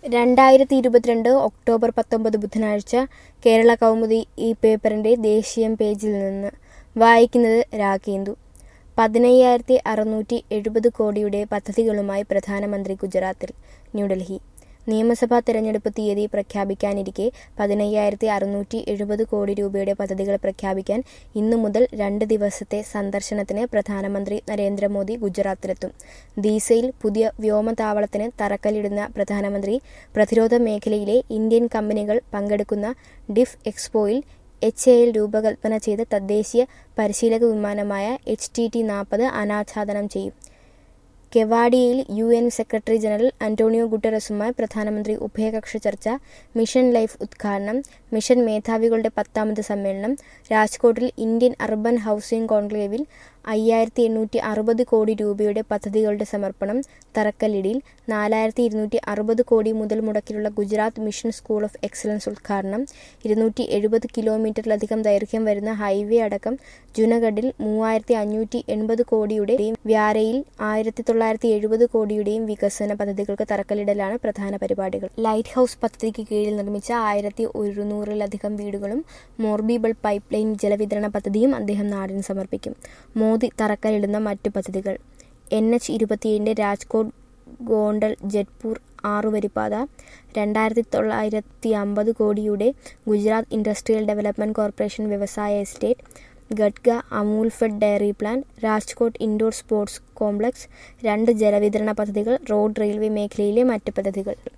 2022 October 19 ബുധനാഴ്ച കേരള കൗമുദി ഈ പേപ്പറിന്റെ ദേശീയം പേജിൽ നിന്ന് വായിക്കുന്നത് രാഗേന്ദു. 15,670 കോടിയുടെ പദ്ധതികളുമായി പ്രധാനമന്ത്രി ഗുജറാത്തിൽ. ന്യൂഡൽഹി. നിയമസഭാ തെരഞ്ഞെടുപ്പ് തീയതി പ്രഖ്യാപിക്കാനിരിക്കെ 15,670 കോടി രൂപയുടെ പദ്ധതികൾ പ്രഖ്യാപിക്കാൻ ഇന്നു മുതൽ 2 ദിവസത്തെ സന്ദർശനത്തിന് പ്രധാനമന്ത്രി നരേന്ദ്രമോദി ഗുജറാത്തിലെത്തും. ദീസയിൽ പുതിയ വ്യോമതാവളത്തിന് തറക്കല്ലിടുന്ന പ്രധാനമന്ത്രി പ്രതിരോധ മേഖലയിലെ ഇന്ത്യൻ കമ്പനികൾ പങ്കെടുക്കുന്ന ഡിഫ് എക്സ്പോയിൽ HAL രൂപകൽപ്പന ചെയ്ത തദ്ദേശീയ പരിശീലക വിമാനമായ HTT-40 അനാച്ഛാദനം ചെയ്യും. കെവാഡിയയിൽ UN സെക്രട്ടറി ജനറൽ അന്റോണിയോ ഗുട്ടറസുമായി പ്രധാനമന്ത്രി ഉഭയകക്ഷി ചർച്ച, മിഷൻ ലൈഫ് ഉദ്ഘാടനം, മിഷൻ മേധാവികളുടെ 10ാമത് സമ്മേളനം, രാജ്കോട്ടിൽ ഇന്ത്യൻ അർബൻ ഹൗസിംഗ് കോൺക്ലേവിൽ 5,860 കോടി രൂപയുടെ പദ്ധതികളുടെ സമർപ്പണം, തറക്കല്ലിടിയിൽ 4,260 കോടി മുതൽ മുടക്കിലുള്ള Gujarat mission school of excellence ഉദ്ഘാടനം, 270 കിലോമീറ്ററിലധികം ദൈർഘ്യം വരുന്ന ഹൈവേ അടക്കം ജുനഗഡിൽ 3,580 കോടിയുടെയും വ്യാരയിൽ 1,970 കോടിയുടെയും വികസന പദ്ധതികൾക്ക് തറക്കല്ലിടലാണ് പ്രധാന പരിപാടികൾ. ലൈറ്റ് ഹൌസ് പദ്ധതിക്ക് കീഴിൽ നിർമ്മിച്ച 1,100-ലധികം വീടുകളും മോർബി പൈപ്പ് ലൈൻ ജലവിതരണ പദ്ധതിയും അദ്ദേഹം നാടിന് സമർപ്പിക്കും. മോദി തറക്കല്ലിടുന്ന മറ്റു പദ്ധതികൾ: NH-27 രാജ്കോട്ട് ഗോണ്ടൽ ജയ്പൂർ 6-വരിപ്പാത, 2,950 കോടിയുടെ ഗുജറാത്ത് ഇൻഡസ്ട്രിയൽ ഡെവലപ്മെന്റ് കോർപ്പറേഷൻ വ്യവസായ എസ്റ്റേറ്റ്, ഗഡ്ഗ Amul fed dairy plant, Rajkot indoor sports complex, 2 ജലവിതരണ പദ്ധതികൾ, റോഡ് റെയിൽവേ മേഖലയിലെ മറ്റ് പദ്ധതികൾ.